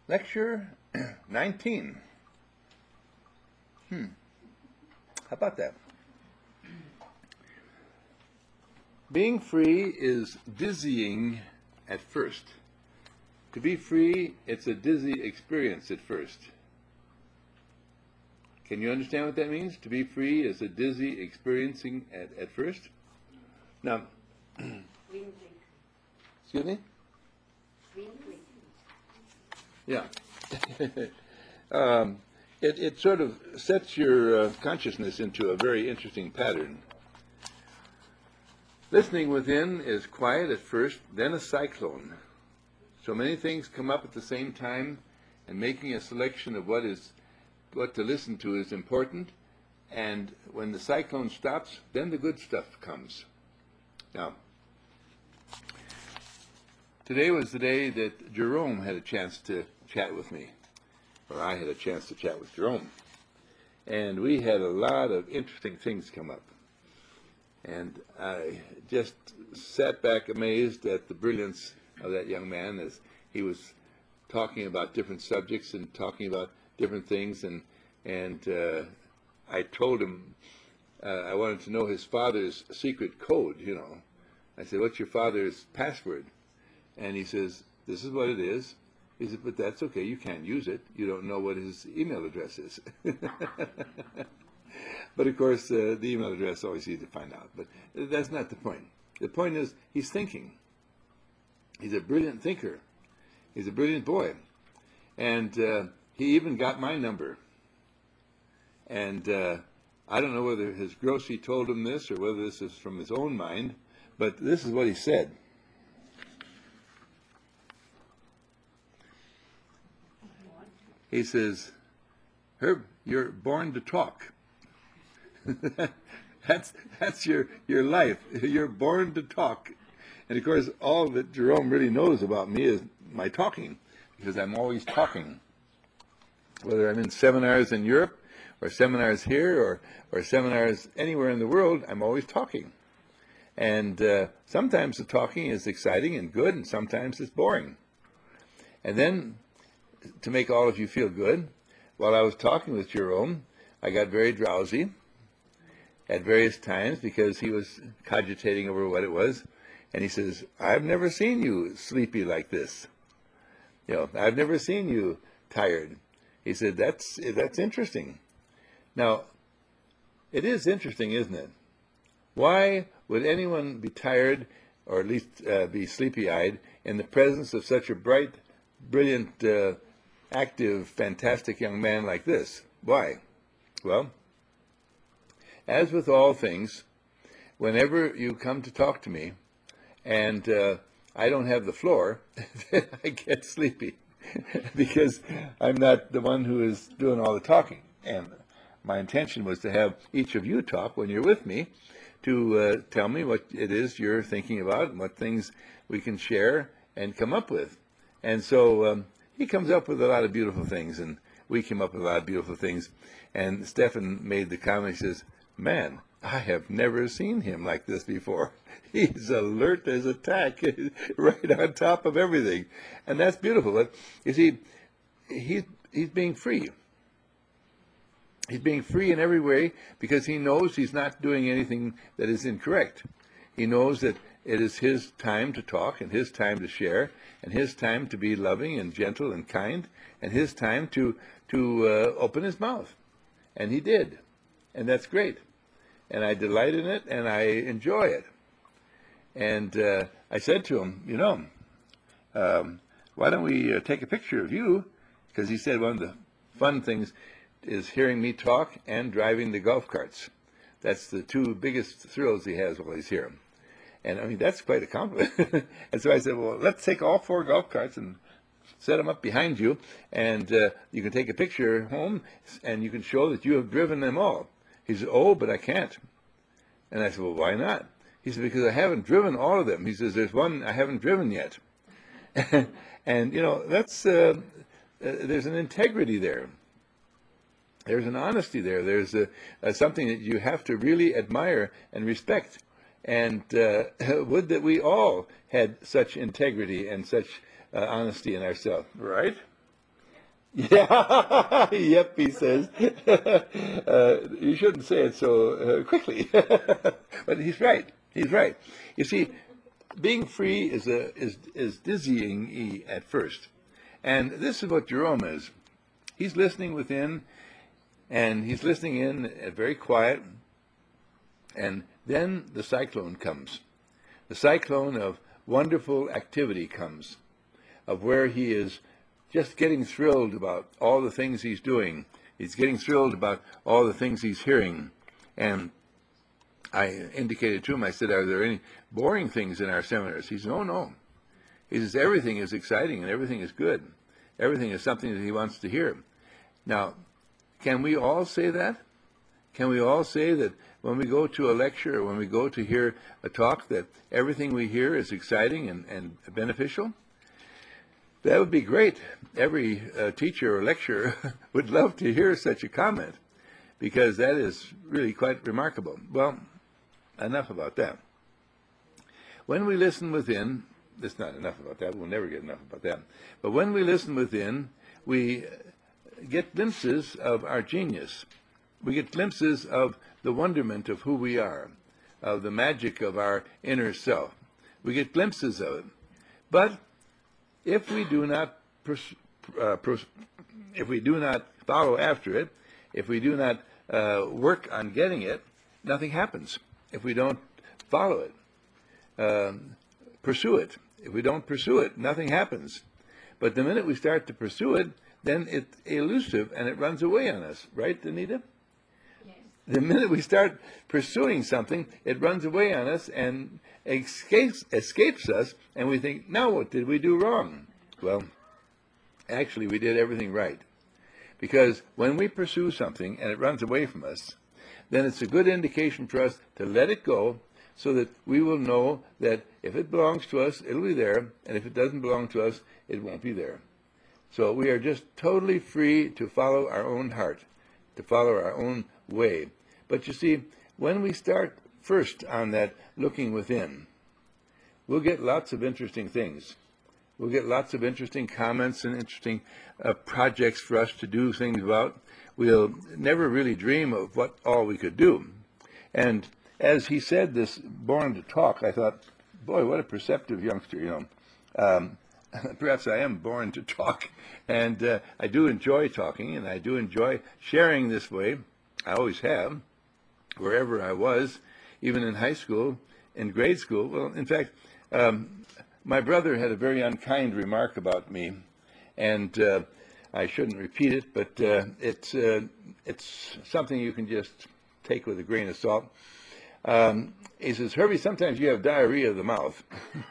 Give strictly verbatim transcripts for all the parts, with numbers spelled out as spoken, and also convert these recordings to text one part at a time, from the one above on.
Lecture nineteen. Hmm. How about that? Being free is dizzying at first. To be free, it's a dizzy experience at first. Can you understand what that means? To be free is a dizzy experiencing at, at first? Now, excuse me? Yeah. um, it, it sort of sets your uh, consciousness into a very interesting pattern. Listening within is quiet at first, then a cyclone. So many things come up at the same time, and making a selection of what is what to listen to is important. And when the cyclone stops, then the good stuff comes. Now, today was the day that Jerome had a chance to chat with me, or I had a chance to chat with Jerome. And we had a lot of interesting things come up. And I just sat back amazed at the brilliance of that young man as he was talking about different subjects and talking about different things. And, and uh, I told him uh, I wanted to know his father's secret code, you know. I said, "What's your father's password?" And he says, "This is what it is." He said, "But that's okay, you can't use it. You don't know what his email address is." But of course, uh, the email address is always easy to find out. But that's not the point. The point is, he's thinking. He's a brilliant thinker. He's a brilliant boy. And uh, he even got my number. And uh, I don't know whether his grocery told him this or whether this is from his own mind, but this is what he said. He says, "Herb, you're born to talk." that's that's your your life. You're born to talk. And of course, all that Jerome really knows about me is my talking, because I'm always talking. Whether I'm in seminars in Europe, or seminars here, or or seminars anywhere in the world, I'm always talking. And uh, sometimes the talking is exciting and good, and sometimes it's boring. And then, to make all of you feel good, while I was talking with Jerome, I got very drowsy at various times because he was cogitating over what it was. And he says, "I've never seen you sleepy like this. You know, I've never seen you tired." He said, that's, that's interesting. Now, it is interesting, isn't it? Why would anyone be tired, or at least uh, be sleepy-eyed, in the presence of such a bright, brilliant, uh, active, fantastic young man like this? Why? Well, as with all things, whenever you come to talk to me, and uh, I don't have the floor, then I get sleepy, because I'm not the one who is doing all the talking. And my intention was to have each of you talk when you're with me, to uh, tell me what it is you're thinking about and what things we can share and come up with. And so um, he comes up with a lot of beautiful things, and we came up with a lot of beautiful things. And Stefan made the comment, he says, "Man, I have never seen him like this before. He's alert as a tack, right on top of everything." And that's beautiful. But you see, he's, he's being free. He's being free in every way because he knows he's not doing anything that is incorrect. He knows that it is his time to talk, and his time to share, and his time to be loving and gentle and kind, and his time to, to uh, open his mouth. And he did. And that's great. And I delight in it, and I enjoy it. And uh, I said to him, you know, um, why don't we uh, take a picture of you? Because he said one of the fun things is hearing me talk and driving the golf carts. That's the two biggest thrills he has while he's here. And I mean, that's quite a compliment. And so I said, well, let's take all four golf carts and set them up behind you, and uh, you can take a picture home, and you can show that you have driven them all. He said, "Oh, but I can't." And I said, "Well, why not?" He said, "Because I haven't driven all of them." He says, "There's one I haven't driven yet." And, you know, that's, uh, uh, there's an integrity there. There's an honesty there. There's a, a something that you have to really admire and respect. And uh, would that we all had such integrity and such uh, honesty in ourselves, right? Yeah, yep, he says. uh, you shouldn't say it so uh, quickly. But he's right. He's right. You see, being free is a, is is dizzying at first, and this is what Jerome is. He's listening within, and he's listening in uh, very quiet, and then the cyclone comes. The cyclone of wonderful activity comes, of where he is just getting thrilled about all the things he's doing. He's getting thrilled about all the things he's hearing. And I indicated to him, I said, are there any boring things in our seminars? He said, oh, no. He says, everything is exciting and everything is good. Everything is something that he wants to hear. Now, can we all say that? Can we all say that when we go to a lecture or when we go to hear a talk that everything we hear is exciting and, and beneficial? That would be great. Every uh, teacher or lecturer would love to hear such a comment, because that is really quite remarkable. Well, enough about that. When we listen within, that's not enough about that. We'll never get enough about that. But when we listen within, we get glimpses of our genius. We get glimpses of the wonderment of who we are, of the magic of our inner self. We get glimpses of it. But if we do not pers- uh, pers- if we do not follow after it, if we do not uh, work on getting it, nothing happens. If we don't follow it, um, pursue it. If we don't pursue it, nothing happens. But the minute we start to pursue it, then it's elusive and it runs away on us. Right, Anita? Yes. The minute we start pursuing something, it runs away on us and escapes, escapes us, and we think, now what did we do wrong? Well, actually, we did everything right. Because when we pursue something and it runs away from us, then it's a good indication for us to let it go, so that we will know that if it belongs to us, it'll be there, and if it doesn't belong to us, it won't be there. So we are just totally free to follow our own heart, to follow our own way. But you see, when we start first on that looking within, we'll get lots of interesting things. We'll get lots of interesting comments and interesting uh, projects for us to do things about. We'll never really dream of what all we could do. And as he said this, born to talk, I thought, boy, what a perceptive youngster, you know. Um, perhaps I am born to talk. And uh, I do enjoy talking, and I do enjoy sharing this way. I always have, wherever I was, even in high school, in grade school. Well, in fact, um, my brother had a very unkind remark about me, and uh, I shouldn't repeat it, but uh, it's, uh, it's something you can just take with a grain of salt. Um, he says, Herbie, sometimes you have diarrhea of the mouth,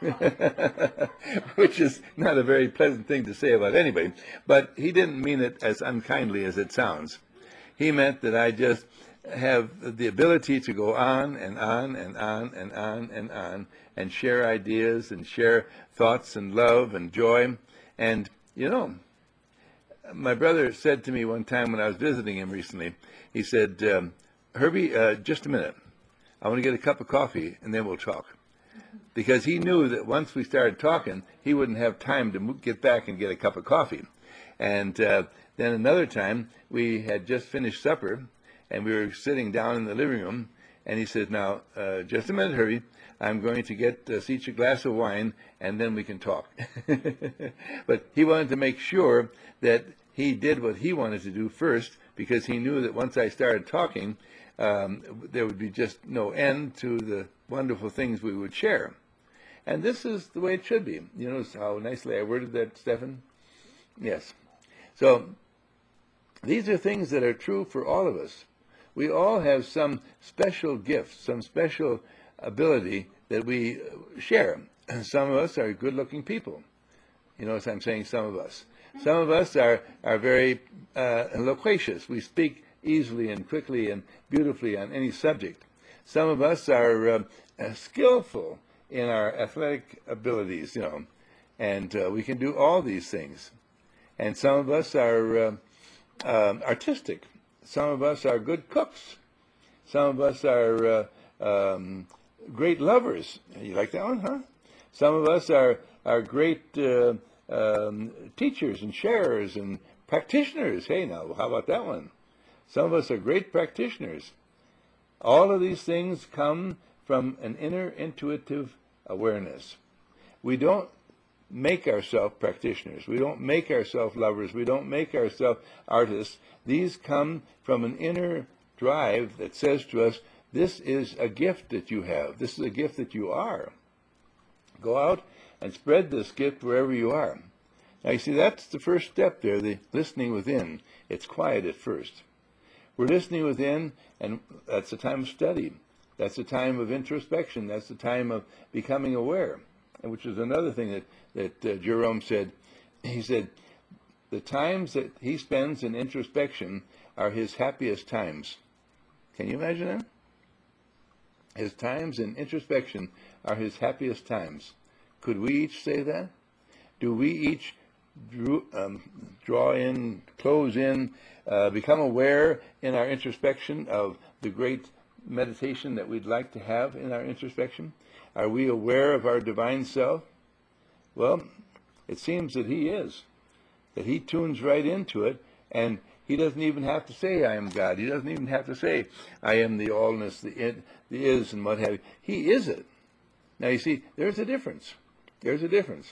which is not a very pleasant thing to say about anybody, but he didn't mean it as unkindly as it sounds. He meant that I just have the ability to go on and on and on and on and on and share ideas and share thoughts and love and joy. And, you know, my brother said to me one time when I was visiting him recently, he said, um, Herbie, uh, just a minute. I want to get a cup of coffee, and then we'll talk. Because he knew that once we started talking, he wouldn't have time to get back and get a cup of coffee. And uh, then another time, we had just finished supper, and we were sitting down in the living room, and he said, now, uh, just a minute, Herbie, I'm going to get us each a glass of wine, and then we can talk. But he wanted to make sure that he did what he wanted to do first, because he knew that once I started talking, um, there would be just no end to the wonderful things we would share. And this is the way it should be. You notice how nicely I worded that, Stephan? Yes. So these are things that are true for all of us. We all have some special gift, some special ability that we share. Some of us are good-looking people. You notice I'm saying some of us. Some of us are, are very uh, loquacious. We speak easily and quickly and beautifully on any subject. Some of us are uh, uh, skillful in our athletic abilities, you know, and uh, we can do all these things. And some of us are uh, um, artistic. Some of us are good cooks. Some of us are uh, um, great lovers. You like that one, huh? Some of us are, are great uh, um, teachers and sharers and Practitioners. Hey, now, how about that one? Some of us are great practitioners. All of these things come from an inner intuitive awareness. We don't make ourselves practitioners. We don't make ourselves lovers. We don't make ourselves artists. These come from an inner drive that says to us, this is a gift that you have. This is a gift that you are. Go out and spread this gift wherever you are. Now, you see, that's the first step there, the listening within. It's quiet at first. We're listening within, and that's a time of study. That's a time of introspection. That's the time of becoming aware, which is another thing that, that uh, Jerome said. He said, the times that he spends in introspection are his happiest times. Can you imagine that? His times in introspection are his happiest times. Could we each say that? Do we each drew, um, draw in, close in, uh, become aware in our introspection of the great meditation that we'd like to have in our introspection? Are we aware of our divine self? Well, it seems that he is, that he tunes right into it, and he doesn't even have to say, I am God. He doesn't even have to say, I am the allness, the, it, the is, and what have you. He is it. Now, you see, there's a difference. There's a difference.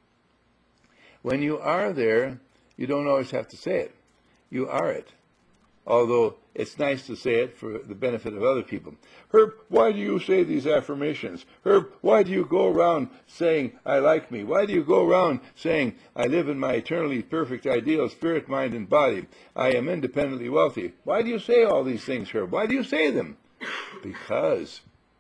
When you are there, you don't always have to say it. You are it. Although it's nice to say it for the benefit of other people. Herb, why do you say these affirmations? Herb, why do you go around saying, I like me? Why do you go around saying, I live in my eternally perfect ideal spirit, mind, and body? I am independently wealthy. Why do you say all these things, Herb? Why do you say them? Because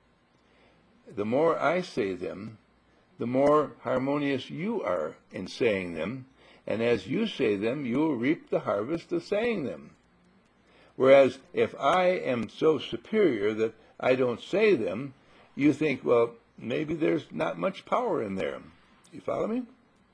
the more I say them, the more harmonious you are in saying them. And as you say them, you will reap the harvest of saying them. Whereas if I am so superior that I don't say them, you think, well, maybe there's not much power in there. You follow me?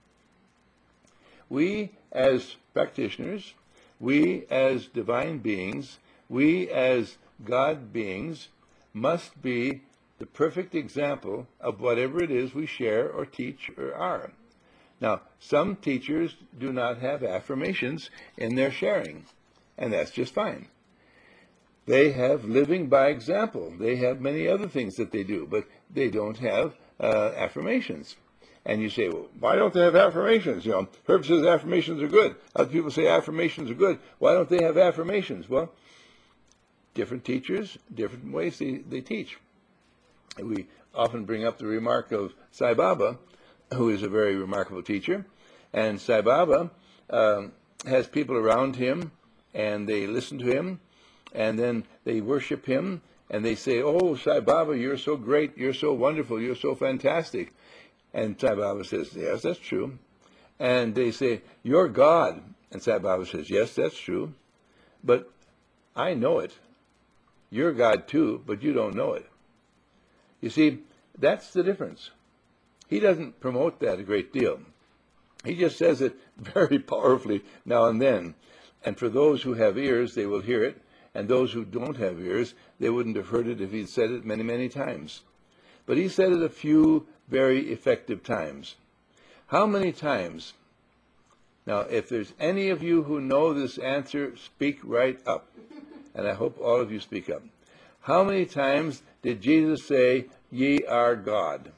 We as practitioners, we as divine beings, we as God beings must be the perfect example of whatever it is we share or teach or are. Now, some teachers do not have affirmations in their sharing, and that's just fine. They have living by example. They have many other things that they do, but they don't have uh, affirmations. And you say, well, why don't they have affirmations? You know, Herb says affirmations are good. Other people say affirmations are good. Why don't they have affirmations? Well, different teachers, different ways they, they teach. We often bring up the remark of Sai Baba, who is a very remarkable teacher. And Sai Baba um, has people around him, and they listen to him, and then they worship him, and they say, oh, Sai Baba, you're so great, you're so wonderful, you're so fantastic. And Sai Baba says, yes, that's true. And they say, you're God. And Sai Baba says, yes, that's true. But I know it. You're God too, but you don't know it. You see, that's the difference. He doesn't promote that a great deal. He just says it very powerfully now and then. And for those who have ears, they will hear it. And those who don't have ears, they wouldn't have heard it if he'd said it many, many times. But he said it a few very effective times. How many times? Now, if there's any of you who know this answer, speak right up. And I hope all of you speak up. How many times did Jesus say, ye are God?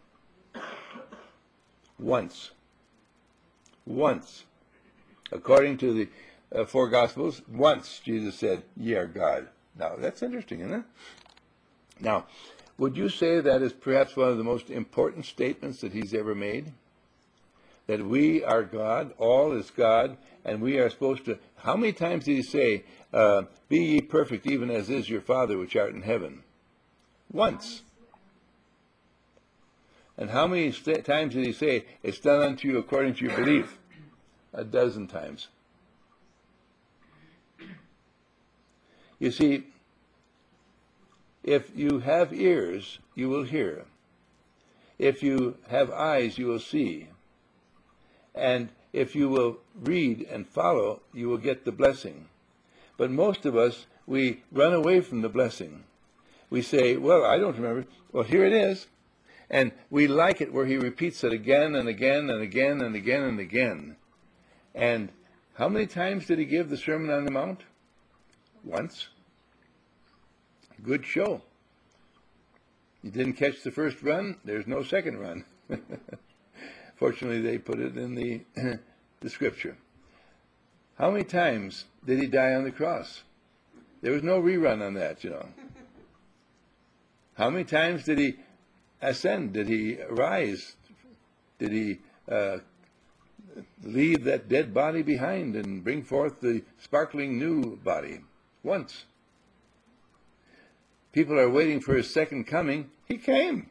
Once. Once. According to the uh, four Gospels, once Jesus said, ye are God. Now, that's interesting, isn't it? Now, would you say that is perhaps one of the most important statements that he's ever made? That we are God, all is God, and we are supposed to... How many times did he say, uh, be ye perfect even as is your Father which art in heaven? Once. And how many st- times did he say, it's done unto you according to your belief? A dozen times. You see, if you have ears, you will hear. If you have eyes, you will see. And if you will read and follow, you will get the blessing. But most of us, we run away from the blessing. We say, well, I don't remember. Well, here it is. And we like it where he repeats it again and again and again and again and again. And How many times did he give the Sermon on the Mount? Once. Good show. You didn't catch the first run, there's no second run. Fortunately, they put it in the, the scripture. How many times did he die on the cross? There was no rerun on that, you know. How many times did he ascend? Did he rise? Did he uh, leave that dead body behind and bring forth the sparkling new body? Once. People are waiting for his second coming. He came.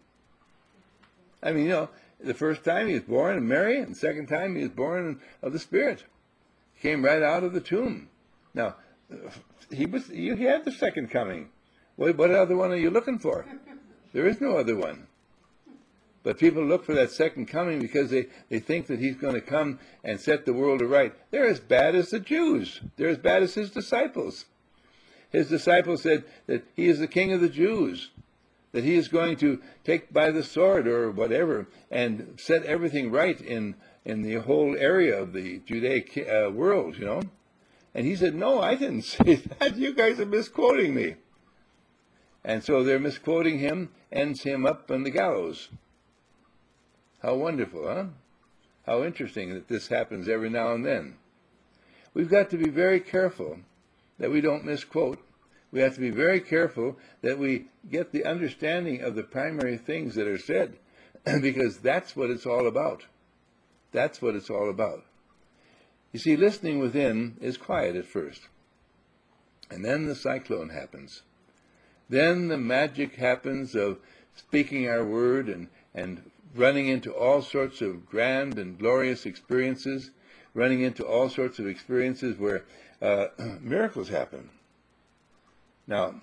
I mean, you know, the first time he was born of Mary, and the second time he was born of the Spirit. He came right out of the tomb. Now, he was he had the second coming. What, what other one are you looking for? There is no other one. But people look for that second coming because they, they think that he's going to come and set the world aright. They're as bad as the Jews. They're as bad as his disciples. His disciples said that he is the king of the Jews, that he is going to take by the sword or whatever and set everything right in, in the whole area of the Judaic uh, world, you know. And he said, no, I didn't say that. You guys are misquoting me. And so they're misquoting him, ends him up on the gallows. How wonderful, huh? How interesting that this happens every now and then. We've got to be very careful that we don't misquote. We have to be very careful that we get the understanding of the primary things that are said, because that's what it's all about. That's what it's all about. You see, listening within is quiet at first. And then the cyclone happens. Then the magic happens of speaking our word and, and running into all sorts of grand and glorious experiences, running into all sorts of experiences where uh, miracles happen. Now,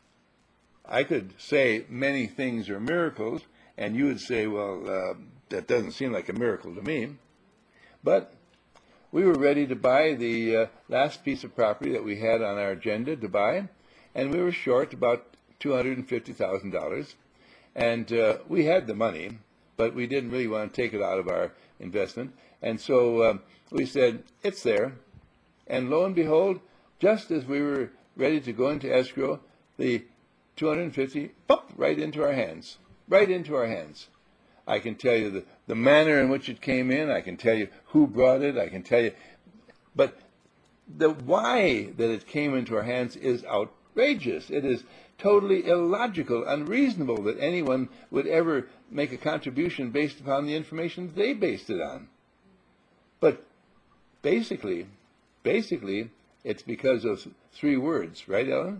I could say many things are miracles, and you would say, well, uh, that doesn't seem like a miracle to me. But we were ready to buy the uh, last piece of property that we had on our agenda to buy, and we were short about two hundred fifty thousand dollars. And uh, we had the money, but we didn't really want to take it out of our investment. And so uh, we said, it's there. And lo and behold, just as we were ready to go into escrow, the two hundred fifty, pop, right into our hands, right into our hands. I can tell you the, the manner in which it came in. I can tell you who brought it. I can tell you. But the why that it came into our hands is outrageous. It is totally illogical, unreasonable that anyone would ever make a contribution based upon the information they based it on. But basically, basically, it's because of three words, right, Ellen?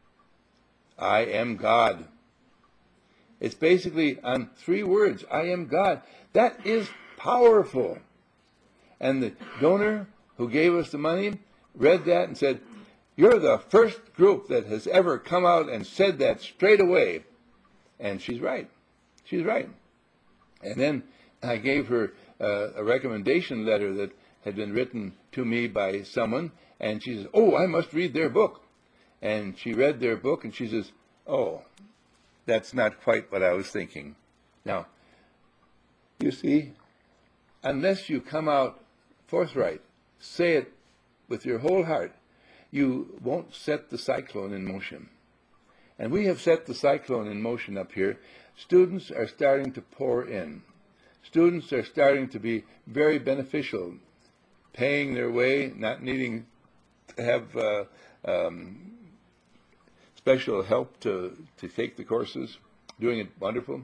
I am God. It's basically on three words, I am God. That is powerful. And the donor who gave us the money read that and said, you're the first group that has ever come out and said that straight away. And she's right. She's right. And then I gave her uh, a recommendation letter that had been written to me by someone, and she says, oh, I must read their book. And she read their book, and she says, oh, that's not quite what I was thinking. Now, you see, unless you come out forthright, say it with your whole heart, you won't set the cyclone in motion. And we have set the cyclone in motion up here. Students are starting to pour in. Students are starting to be very beneficial, paying their way, not needing to have uh, um, special help to, to take the courses, doing it wonderful.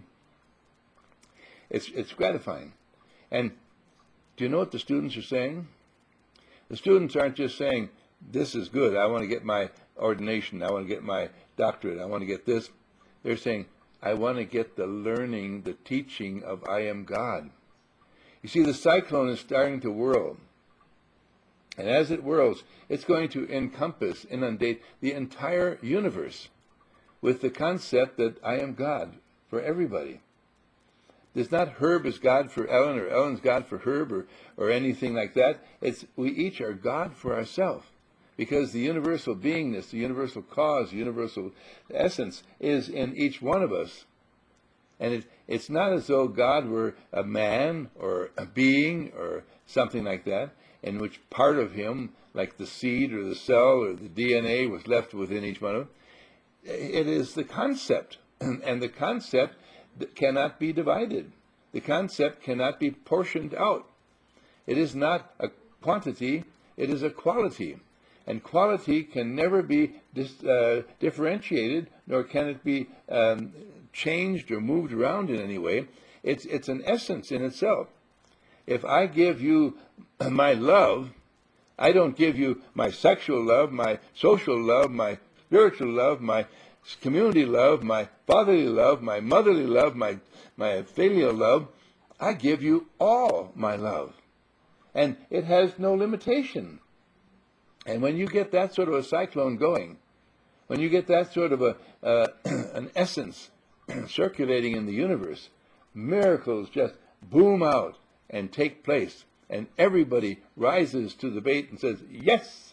It's, it's gratifying. And do you know what the students are saying? The students aren't just saying, this is good, I want to get my ordination, I want to get my doctorate, I want to get this. They're saying, I want to get the learning, the teaching of I am God. You see, the cyclone is starting to whirl. And as it whirls, it's going to encompass, inundate the entire universe with the concept that I am God for everybody. It's not Herb is God for Ellen or Ellen's God for Herb or, or anything like that. It's we each are God for ourselves, because the universal beingness, the universal cause, the universal essence is in each one of us. And it, it's not as though God were a man or a being or something like that. in which part of him, like the seed or the cell or the D N A, was left within each one of them. It is the concept, and the concept that cannot be divided. The concept cannot be portioned out. It is not a quantity, it is a quality. And quality can never be dis, uh, differentiated, nor can it be um, changed or moved around in any way. It's, it's an essence in itself. If I give you my love, I don't give you my sexual love, my social love, my spiritual love, my community love, my fatherly love, my motherly love, my, my filial love. I give you all my love. And it has no limitation. And when you get that sort of a cyclone going, when you get that sort of a uh, an essence circulating in the universe, miracles just boom out and take place, and everybody rises to the bait and says, yes!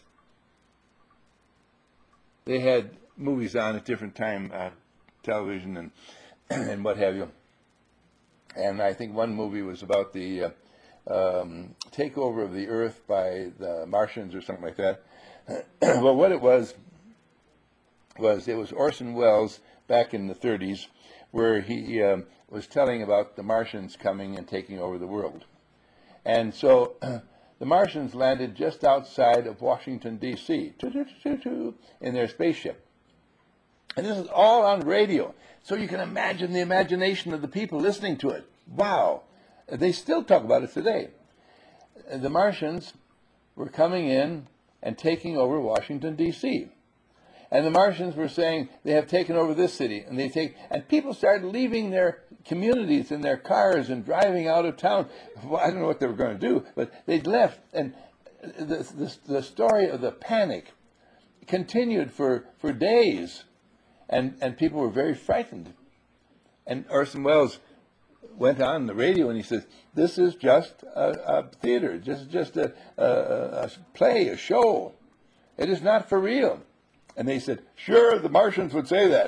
They had movies on at different time, uh, television and and what have you. And I think one movie was about the uh, um, takeover of the Earth by the Martians or something like that. Well, what it was, was it was Orson Welles back in the thirties, where he um, was telling about the Martians coming and taking over the world. And so the Martians landed just outside of Washington, D C, in their spaceship. And this is all on radio. So you can imagine the imagination of the people listening to it. Wow. They still talk about it today. The Martians were coming in and taking over Washington, D C And the Martians were saying, they have taken over this city. And they take, and people started leaving their communities in their cars and driving out of town. Well, I don't know what they were going to do, but they left. And the, the, the story of the panic continued for, for days. And, and people were very frightened. And Orson Welles went on the radio and he says, this is just a, a theater, just, just a, a, a play, a show. It is not for real. And they said, sure, the Martians would say that.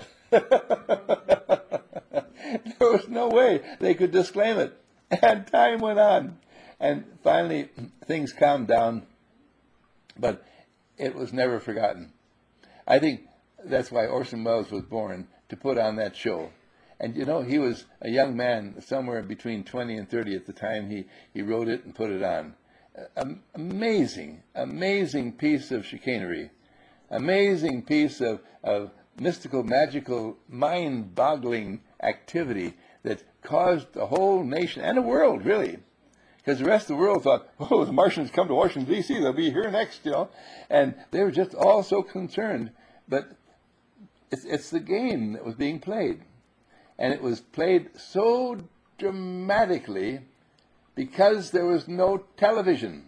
There was no way they could disclaim it. And time went on. And finally, things calmed down. But it was never forgotten. I think that's why Orson Welles was born, to put on that show. And, you know, he was a young man, somewhere between twenty and thirty at the time he, he wrote it and put it on. Um, amazing, amazing piece of chicanery. Amazing piece of, of mystical, magical, mind-boggling activity that caused the whole nation, and the world, really. Because the rest of the world thought, oh, the Martians come to Washington, D C, they'll be here next, you know. And they were just all so concerned. But it's, it's the game that was being played. And it was played so dramatically because there was no television.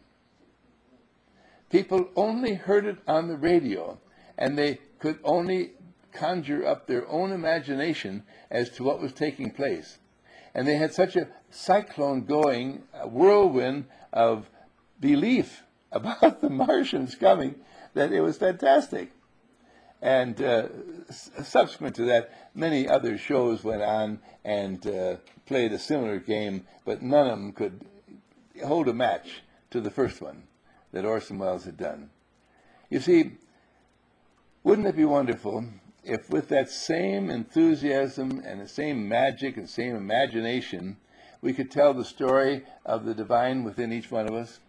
People only heard it on the radio, and they could only conjure up their own imagination as to what was taking place. And they had such a cyclone going, a whirlwind of belief about the Martians coming, that it was fantastic. And uh, subsequent to that, many other shows went on and uh, played a similar game, but none of them could hold a match to the first one that Orson Welles had done. You see, wouldn't it be wonderful if with that same enthusiasm and the same magic and same imagination, we could tell the story of the divine within each one of us?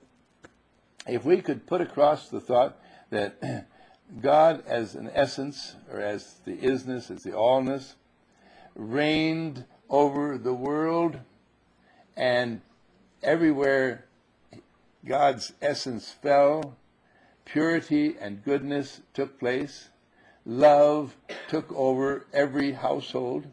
If we could put across the thought that God as an essence, or as the isness, as the allness, reigned over the world, and everywhere God's essence fell, purity and goodness took place, love took over every household.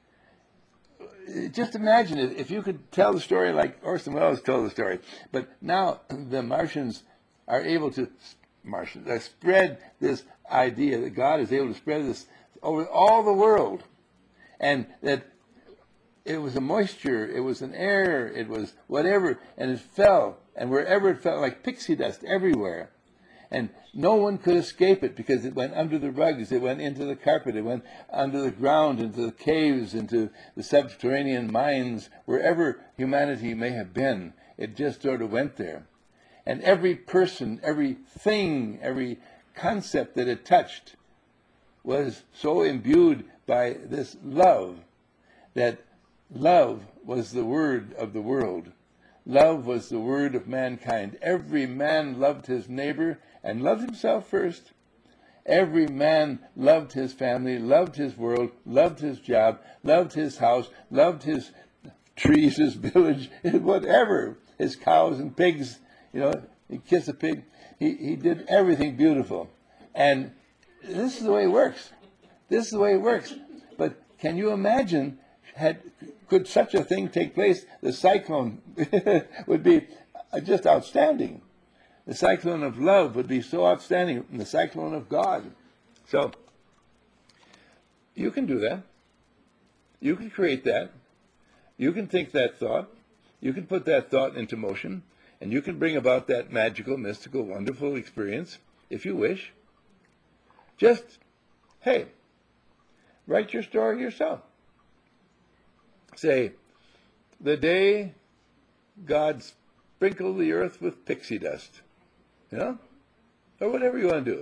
Just imagine it, if you could tell the story like Orson Welles told the story. But now the Martians are able to Martians, uh, spread this idea that God is able to spread this over all the world, and that it was a moisture, it was an air, it was whatever, and it fell, and wherever it fell, like pixie dust everywhere, and no one could escape it because it went under the rugs, it went into the carpet, it went under the ground, into the caves, into the subterranean mines, wherever humanity may have been, it just sort of went there. And every person, every thing, every concept that it touched was so imbued by this love that love was the word of the world. Love was the word of mankind. Every man loved his neighbor and loved himself first. Every man loved his family, loved his world, loved his job, loved his house, loved his trees, his village, whatever, his cows and pigs. You know, he kissed a pig. He, he did everything beautiful. And this is the way it works. This is the way it works. But can you imagine, had could such a thing take place, the cyclone would be just outstanding. The cyclone of love would be so outstanding, the cyclone of God. So, you can do that. You can create that. You can think that thought. You can put that thought into motion. And you can bring about that magical, mystical, wonderful experience, if you wish. Just, hey, write your story yourself. Say, the day God sprinkled the earth with pixie dust. You know? Or whatever you want to do.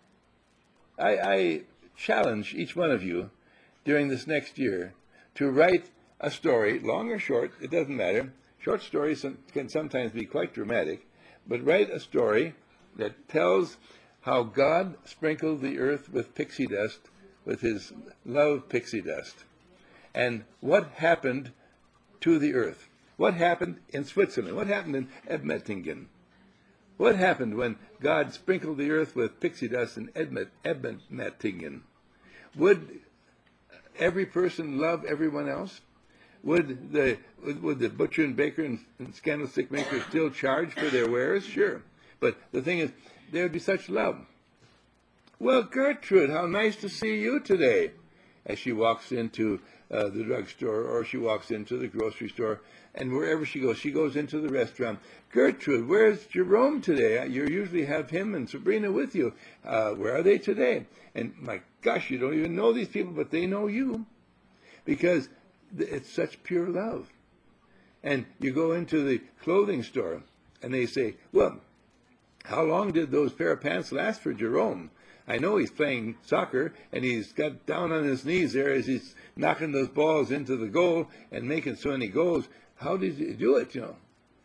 I, I challenge each one of you during this next year to write a story, long or short, it doesn't matter. Short stories can sometimes be quite dramatic, but write a story that tells how God sprinkled the earth with pixie dust, with his love pixie dust. And what happened to the earth? What happened in Switzerland? What happened in Edmettingen? What happened when God sprinkled the earth with pixie dust in Edmettingen? Would every person love everyone else? Would the would the butcher and baker and, and candlestick maker still charge for their wares? Sure. But the thing is, there would be such love. Well, Gertrude, how nice to see you today. As she walks into uh, the drugstore, or she walks into the grocery store, and wherever she goes, she goes into the restaurant. Gertrude, where's Jerome today? You usually have him and Sabrina with you. Uh, where are they today? And my gosh, you don't even know these people, but they know you. Because it's such pure love. And you go into the clothing store, and they say, well, how long did those pair of pants last for Jerome? I know he's playing soccer, and he's got down on his knees there as he's knocking those balls into the goal and making so many goals. How does he do it, you know?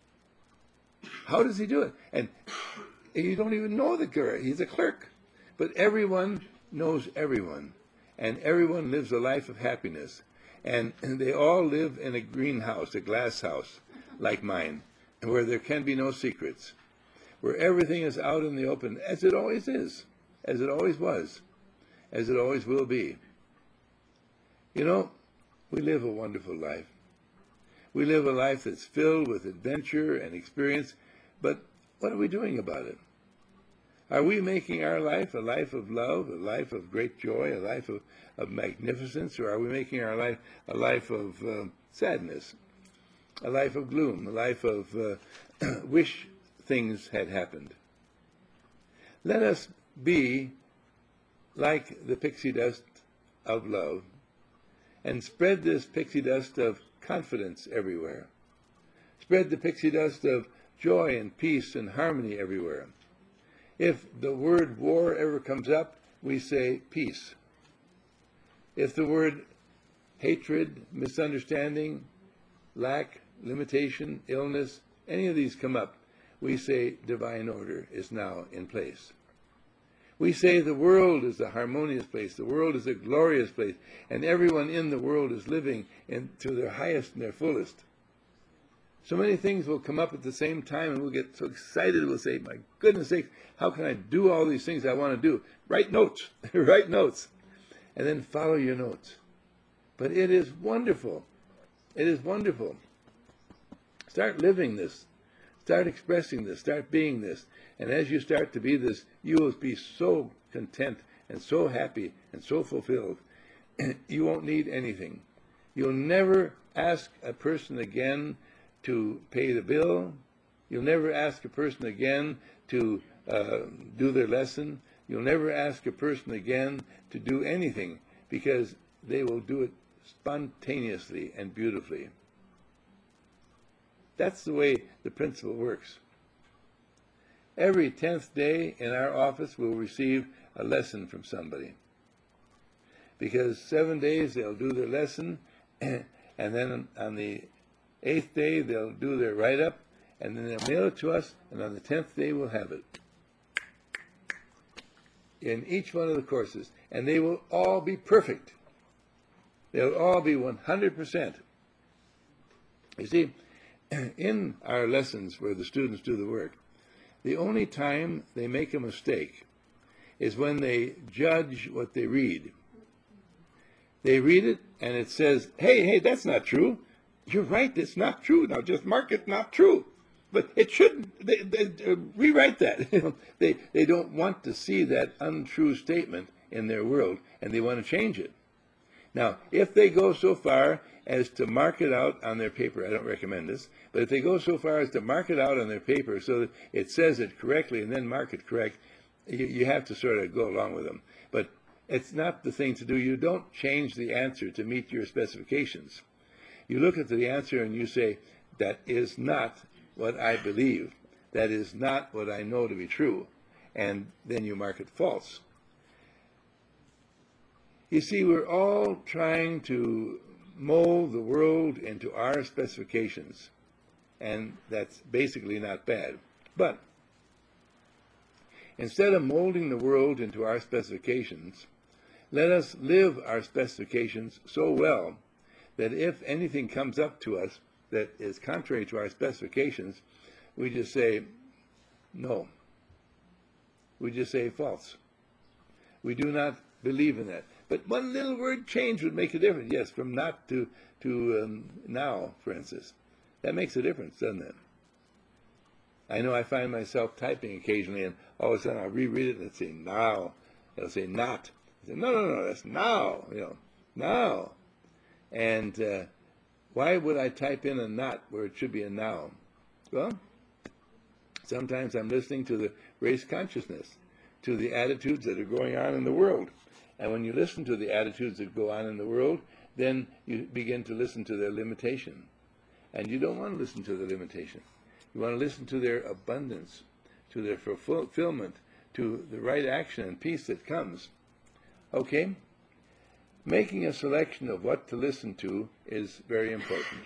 How does he do it? And you don't even know the guy. He's a clerk. But everyone knows everyone, and everyone lives a life of happiness. And, and they all live in a greenhouse, a glass house, like mine, where there can be no secrets, where everything is out in the open, as it always is, as it always was, as it always will be. You know, we live a wonderful life. We live a life that's filled with adventure and experience, but what are we doing about it? Are we making our life a life of love, a life of great joy, a life of, of magnificence, or are we making our life a life of uh, sadness, a life of gloom, a life of uh, wish things had happened? Let us be like the pixie dust of love and spread this pixie dust of confidence everywhere. Spread the pixie dust of joy and peace and harmony everywhere. If the word war ever comes up, we say peace. If the word hatred, misunderstanding, lack, limitation, illness, any of these come up, we say divine order is now in place. We say the world is a harmonious place, the world is a glorious place, and everyone in the world is living in, to their highest and their fullest. So many things will come up at the same time, and we'll get so excited, we'll say, my goodness sakes, how can I do all these things I want to do? Write notes, write notes, and then follow your notes. But it is wonderful. It is wonderful. Start living this. Start expressing this. Start being this. And as you start to be this, you will be so content and so happy and so fulfilled. You won't need anything. You'll never ask a person again to pay the bill. You'll never ask a person again to uh, do their lesson. You'll never ask a person again to do anything, because they will do it spontaneously and beautifully. That's the way the principle works. Every tenth day in our office we'll receive a lesson from somebody. Because seven days they'll do their lesson, and then on the eighth day they'll do their write-up, and then they'll mail it to us, and on the tenth day we'll have it. In each one of the courses. And they will all be perfect. They'll all be one hundred percent. You see, in our lessons where the students do the work, the only time they make a mistake is when they judge what they read. They read it and it says, hey, hey, that's not true. You're right, it's not true. Now just mark it not true. But it shouldn't, they, they, uh, rewrite that. they, they don't want to see that untrue statement in their world, and they want to change it. Now, if they go so far as to mark it out on their paper, I don't recommend this, but if they go so far as to mark it out on their paper so that it says it correctly and then mark it correct, you, you have to sort of go along with them. But it's not the thing to do. You don't change the answer to meet your specifications. You look at the answer and you say, that is not what I believe. That is not what I know to be true. And then you mark it false. You see, we're all trying to mold the world into our specifications. And that's basically not bad. But instead of molding the world into our specifications, let us live our specifications so well that if anything comes up to us that is contrary to our specifications, we just say, no. We just say false. We do not believe in that. But one little word change would make a difference. Yes, from not to, to um, now, for instance. That makes a difference, doesn't it? I know I find myself typing occasionally, and all of a sudden I'll reread it and it'll say now. It'll say not. I say, no, no, no, that's now. You know, now. And uh, why would I type in a not where it should be a now? Well, sometimes I'm listening to the race consciousness, to the attitudes that are going on in the world. And when you listen to the attitudes that go on in the world, then you begin to listen to their limitation. And you don't want to listen to their limitation. You want to listen to their abundance, to their fulfillment, to the right action and peace that comes. Okay? Making a selection of what to listen to is very important.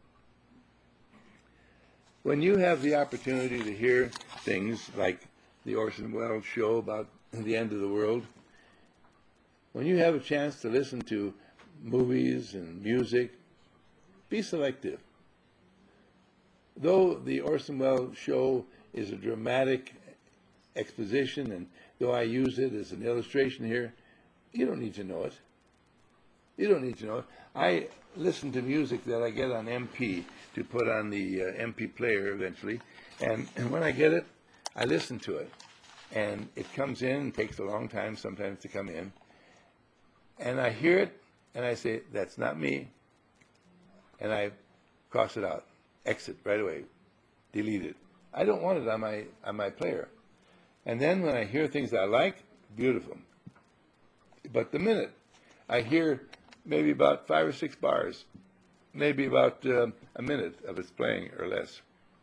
When you have the opportunity to hear things like the Orson Welles show about the end of the world, when you have a chance to listen to movies and music, be selective. Though the Orson Welles show is a dramatic exposition, and though I use it as an illustration here, you don't need to know it. You don't need to know it. I listen to music that I get on M P to put on the uh, M P player eventually, and, and when I get it, I listen to it. And it comes in, it takes a long time sometimes to come in, and I hear it, and I say, that's not me, and I cross it out, exit right away, delete it. I don't want it on my, on my player. And then when I hear things I like, beautiful. But the minute I hear maybe about five or six bars, maybe about uh, a minute of its playing or less,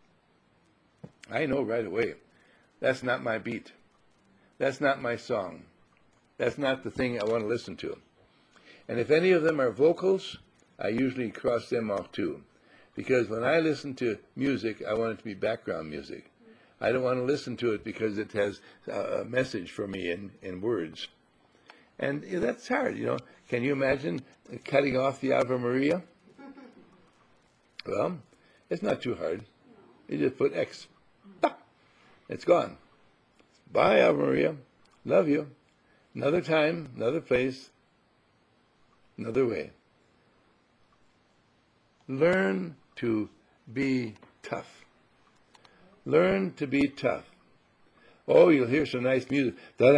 I know right away, that's not my beat. That's not my song. That's not the thing I want to listen to. And if any of them are vocals, I usually cross them off too. Because when I listen to music, I want it to be background music. I don't want to listen to it because it has a message for me in, in words. And you know, that's hard, you know. Can you imagine cutting off the Ave Maria? Well, it's not too hard. You just put X. It's gone. Bye, Ave Maria. Love you. Another time, another place, another way. Learn to be tough. Learn to be tough. Oh, you'll hear some nice music.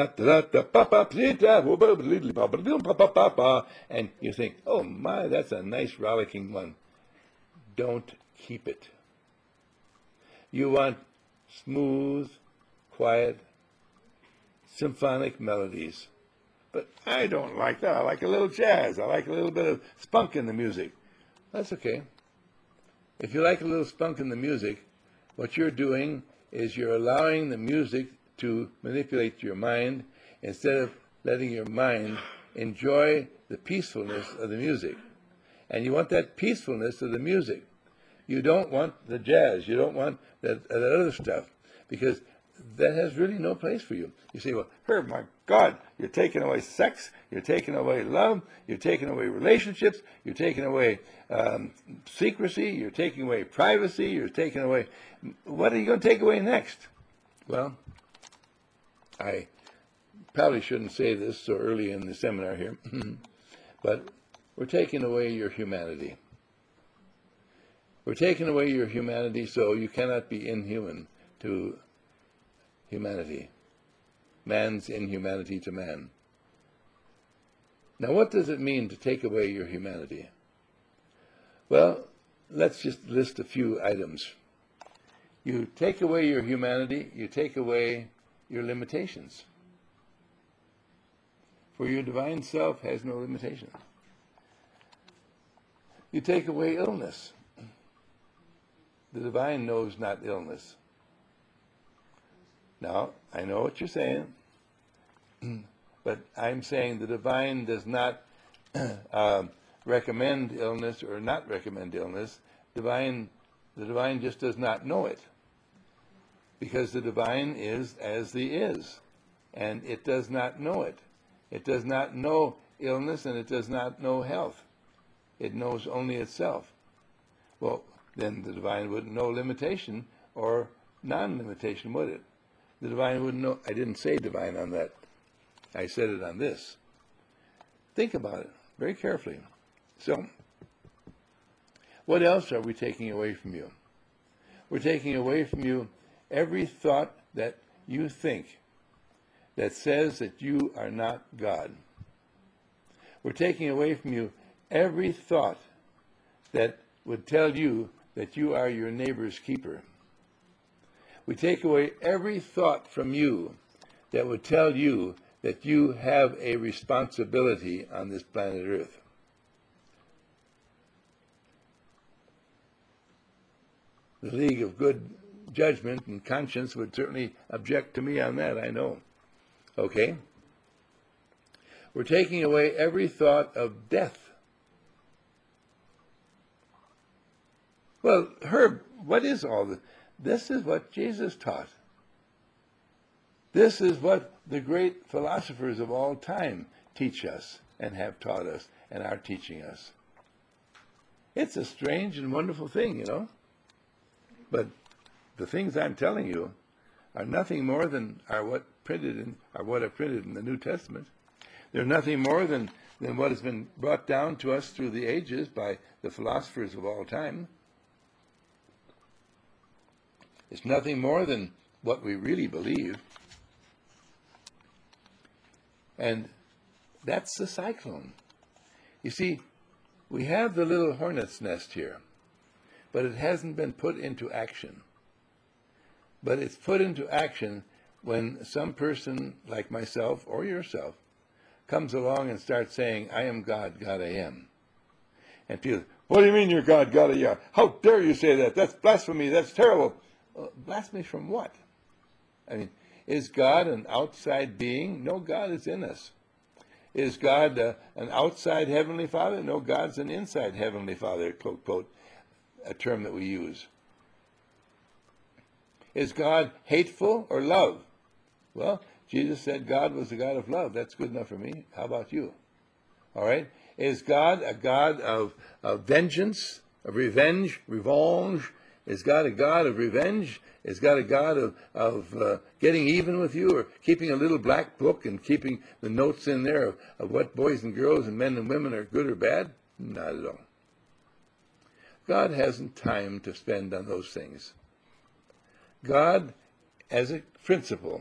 And you think, oh my, that's a nice rollicking one. Don't keep it. You want smooth, quiet, symphonic melodies. But I don't like that. I like a little jazz. I like a little bit of spunk in the music. That's okay. If you like a little spunk in the music, what you're doing is you're allowing the music to manipulate your mind instead of letting your mind enjoy the peacefulness of the music. And you want that peacefulness of the music. You don't want the jazz. You don't want that, that other stuff, because that has really no place for you. You say, well, Herb, my God, you're taking away sex, you're taking away love, you're taking away relationships, you're taking away um, secrecy, you're taking away privacy, you're taking away... What are you going to take away next? Well, I probably shouldn't say this so early in the seminar here, but we're taking away your humanity. We're taking away your humanity, so you cannot be inhuman to humanity. Man's inhumanity to man. Now, what does it mean to take away your humanity? Well, let's just list a few items. You take away your humanity, you take away your limitations. For your divine self has no limitation. You take away illness. The divine knows not illness. Now, I know what you're saying, but I'm saying the divine does not uh, recommend illness or not recommend illness. Divine, the divine just does not know it, because the divine is as the is, and it does not know it. It does not know illness, and it does not know health. It knows only itself. Well, then the divine wouldn't know limitation or non-limitation, would it? The divine wouldn't know. I didn't say divine on that. I said it on this. Think about it very carefully. So, what else are we taking away from you? We're taking away from you every thought that you think that says that you are not God. We're taking away from you every thought that would tell you that you are your neighbor's keeper. We take away every thought from you that would tell you that you have a responsibility on this planet Earth. The League of Good Judgment and Conscience would certainly object to me on that, I know. Okay? We're taking away every thought of death. Well, Herb, what is all this? This is what Jesus taught. This is what the great philosophers of all time teach us and have taught us and are teaching us. It's a strange and wonderful thing, you know. But the things I'm telling you are nothing more than are what printed in are what are printed in the New Testament. They're nothing more than, than what has been brought down to us through the ages by the philosophers of all time. It's nothing more than what we really believe. And that's the cyclone. You see, we have the little hornet's nest here, but it hasn't been put into action. But it's put into action when some person like myself or yourself comes along and starts saying, I am God, God I am. And people, what do you mean you're God, God I am? How dare you say that? That's blasphemy. That's terrible. Well, blasphemy from what? I mean, is God an outside being? No, God is in us. Is God uh, an outside Heavenly Father? No, God's an inside Heavenly Father, quote, quote, a term that we use. Is God hateful or love? Well, Jesus said God was a God of love. That's good enough for me. How about you? All right? Is God a God of, of vengeance, of revenge, revenge? Is God a God of revenge? Is God a God of, of uh, getting even with you, or keeping a little black book and keeping the notes in there of, of what boys and girls and men and women are good or bad? Not at all. God hasn't time to spend on those things. God, as a principle,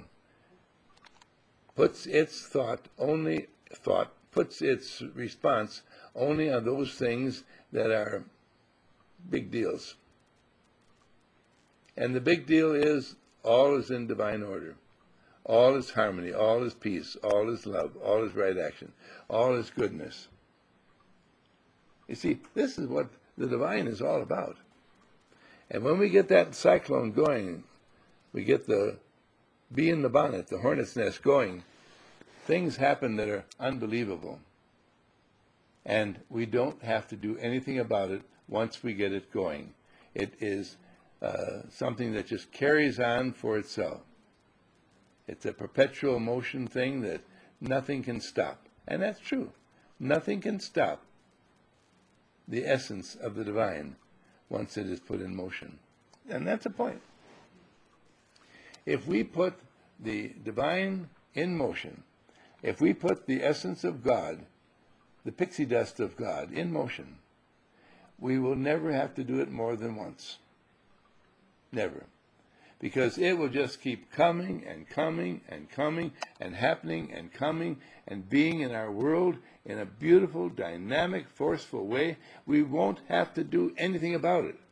puts its thought only thought, puts its response only on those things that are big deals. And the big deal is all is in divine order. All is harmony, all is peace, all is love, all is right action, all is goodness. You see, this is what the divine is all about. And when we get that cyclone going, we get the bee in the bonnet, the hornet's nest going, things happen that are unbelievable. And we don't have to do anything about it once we get it going. It is uh, something that just carries on for itself. It's a perpetual motion thing that nothing can stop. And that's true. Nothing can stop the essence of the divine once it is put in motion. And that's the point. If we put the divine in motion, if we put the essence of God, the pixie dust of God, in motion, we will never have to do it more than once. Never. Because it will just keep coming and coming and coming and happening and coming and being in our world in a beautiful, dynamic, forceful way. We won't have to do anything about it.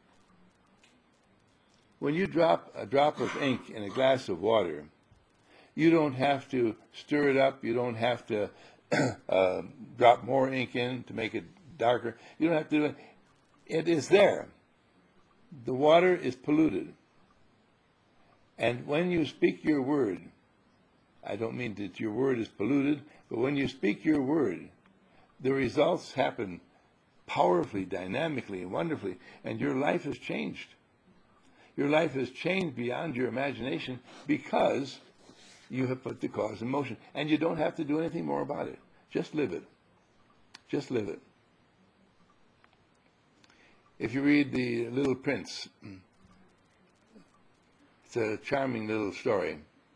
When you drop a drop of ink in a glass of water, you don't have to stir it up. You don't have to uh, drop more ink in to make it darker. You don't have to do it. It is there. The water is polluted. And when you speak your word, I don't mean that your word is polluted, but when you speak your word, the results happen powerfully, dynamically, and wonderfully, and your life has changed. Your life has changed beyond your imagination because you have put the cause in motion. And you don't have to do anything more about it. Just live it. Just live it. If you read The Little Prince, it's a charming little story.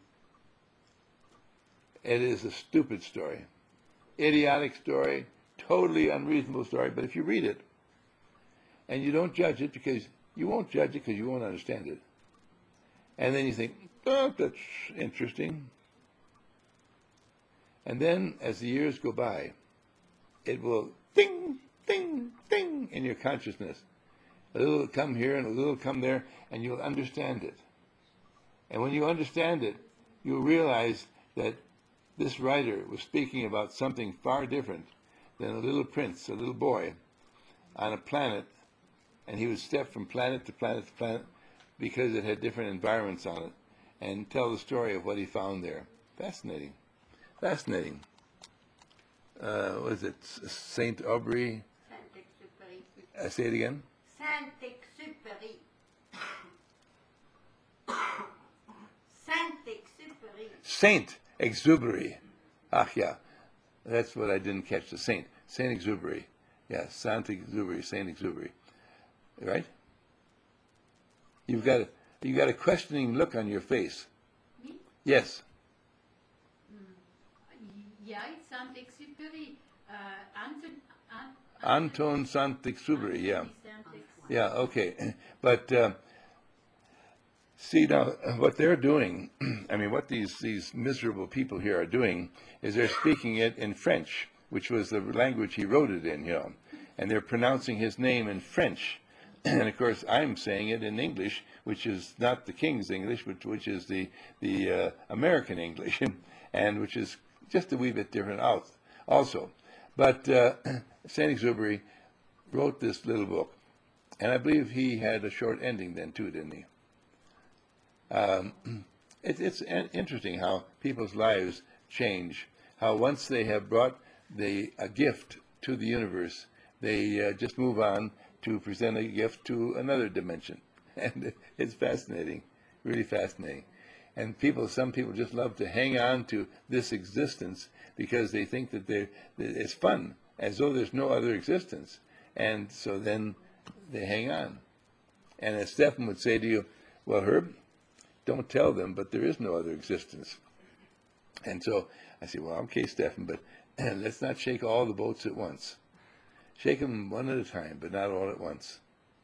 It is a stupid story, idiotic story, totally unreasonable story. But if you read it and you don't judge it, because you won't judge it because you won't understand it, and then you think, oh, that's interesting. And then as the years go by, it will ding, ding, ding in your consciousness. A little will come here and a little will come there, and you'll understand it. And when you understand it, you'll realize that this writer was speaking about something far different than a little prince, a little boy, on a planet, and he would step from planet to planet to planet because it had different environments on it, and tell the story of what he found there. Fascinating. Fascinating. Uh, what is it? Saint Aubrey? Saint-Exupéry. Uh, say it again. Saint-Exupéry. Saint-Exupéry. Saint-Exupéry. Ah, yeah. That's what I didn't catch, the saint. Saint-Exupéry. Yeah, Saint-Exupéry, Saint-Exupéry. Right? You've got a, you've got a questioning look on your face. Me? Yes. Yeah, it's Saint-Exupéry. Uh, Anton, An, Anton Saint-Exupéry, yeah. Saint-Exupéry. Yeah, okay. But uh, see now, what they're doing, I mean, what these, these miserable people here are doing is they're speaking it in French, which was the language he wrote it in, you know. And they're pronouncing his name in French. And of course, I'm saying it in English, which is not the King's English, which, which is the, the uh, American English, and which is just a wee bit different out also. But uh, Saint-Exupéry wrote this little book, and I believe he had a short ending then too, didn't he? Um, it, it's an- interesting how people's lives change, how once they have brought the, a gift to the universe, they uh, just move on to present a gift to another dimension. And it's fascinating, really fascinating. And people, some people just love to hang on to this existence because they think that, they're, that it's fun, as though there's no other existence. And so then they hang on. And as Stephen would say to you, well, Herb, don't tell them, but there is no other existence. And so I say, well, okay, Stephen, but let's not shake all the boats at once. Shake them one at a time, but not all at once.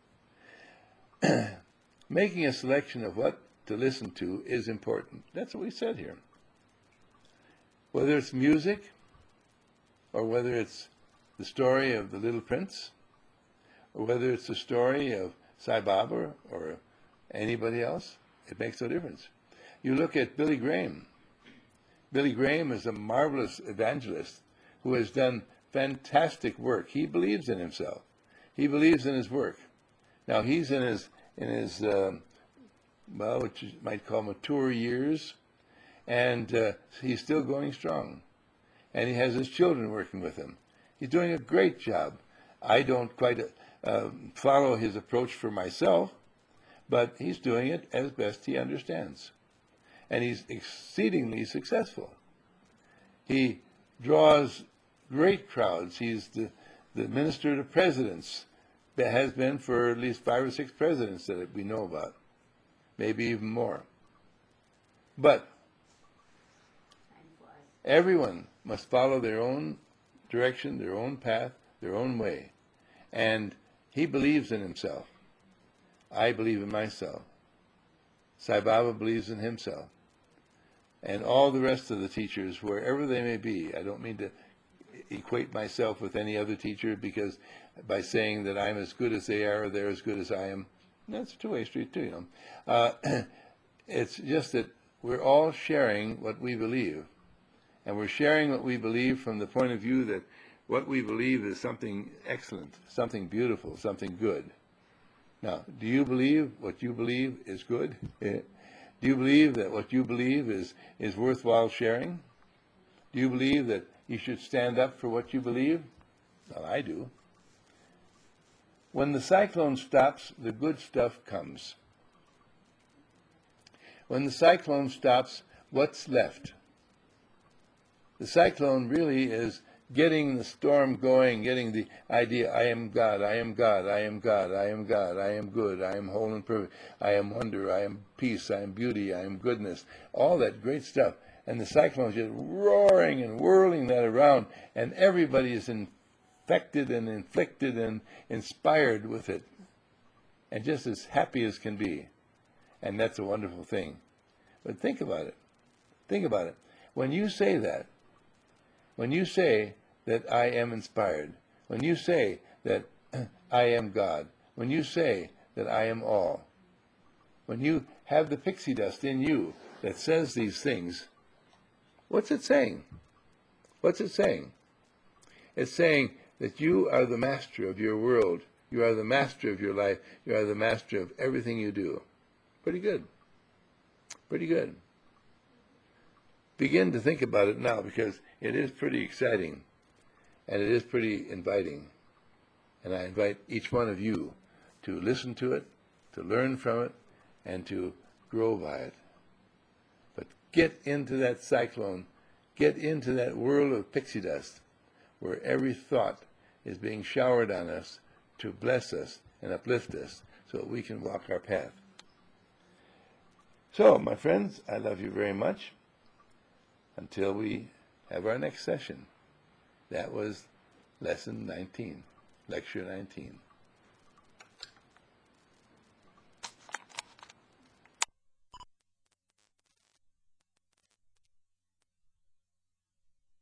Making a selection of what to listen to is important. That's what we said here. Whether it's music, or whether it's the story of the Little Prince, or whether it's the story of Sai Baba or anybody else, it makes no difference. You look at Billy Graham. Billy Graham is a marvelous evangelist who has done fantastic work. He believes in himself. He believes in his work. Now he's in his in his uh, well, which you might call mature years, and uh, he's still going strong. And he has his children working with him. He's doing a great job. I don't quite uh, follow his approach for myself, but he's doing it as best he understands. And he's exceedingly successful. He draws great crowds. He's the, the minister to presidents, that has been for at least five or six presidents that we know about, maybe even more. But everyone must follow their own direction, their own path, their own way. And he believes in himself. I believe in myself. Sai Baba believes in himself. And all the rest of the teachers, wherever they may be, I don't mean to equate myself with any other teacher, because by saying that I'm as good as they are or they're as good as I am, that's a two-way street too, you know. Uh, it's just that we're all sharing what we believe. And we're sharing what we believe from the point of view that what we believe is something excellent, something beautiful, something good. Now, do you believe what you believe is good? Do you believe that what you believe is, is worthwhile sharing? Do you believe that you should stand up for what you believe? Well, I do. When the cyclone stops, the good stuff comes. When the cyclone stops, what's left? The cyclone really is getting the storm going, getting the idea, I am God, I am God, I am God, I am God, I am good, I am whole and perfect, I am wonder, I am peace, I am beauty, I am goodness, all that great stuff. And the cyclone is just roaring and whirling that around, and everybody is infected and inflicted and inspired with it, and just as happy as can be. And that's a wonderful thing. But think about it. Think about it. When you say that, when you say that I am inspired, when you say that I am God, when you say that I am all, when you have the pixie dust in you that says these things, what's it saying? What's it saying? It's saying that you are the master of your world. You are the master of your life. You are the master of everything you do. Pretty good. Pretty good. Begin to think about it now, because it is pretty exciting and it is pretty inviting. And I invite each one of you to listen to it, to learn from it, and to grow by it. But get into that cyclone, get into that whirl of pixie dust, where every thought is being showered on us to bless us and uplift us so that we can walk our path. So, my friends, I love you very much. Until we have our next session. That was lesson nineteen, lecture nineteen.